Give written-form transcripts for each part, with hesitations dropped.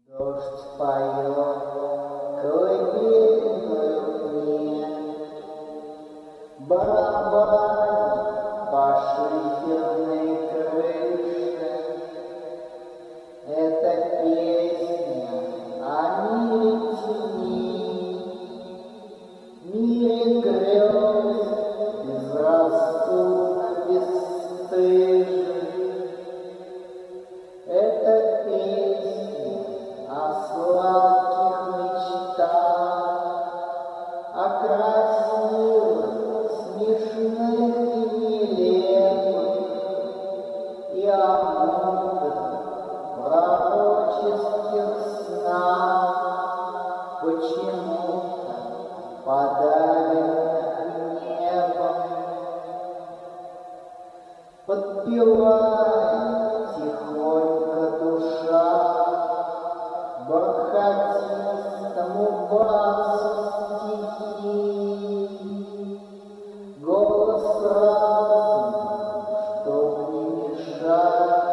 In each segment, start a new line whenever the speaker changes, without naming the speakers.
Дождь поет колыбельную мне, барабаны по шиферной крыше. Это песня о мире теней, мире грез, безрассудно бесстыжих. Это песня о сладких мечтах, о красивых, смешных и нелепых, и о мудрых, пророческих снах, почему-то подаренных небом. Подпевает тихонько душа бархатистому басу стихи. Голос разума, чтоб не мешать,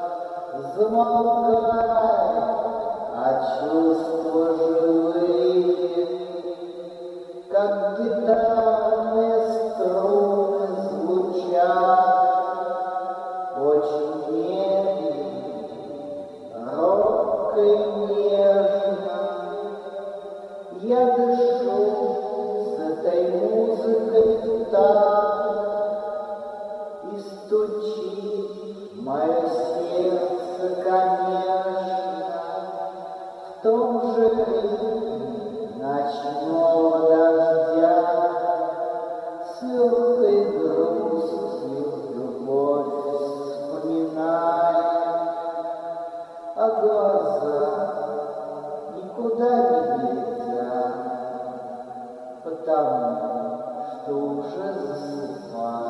замолкает, а чувства живые, как гитарные струны, звучат очень медленно, робко и нежно. Я дышу с этой музыкой так, и стучит мое сердце, конечно, в том же ритме ночного дождя, с легкой грустью любовь вспоминая, а глаза никуда не глядят, потому что уже засыпают.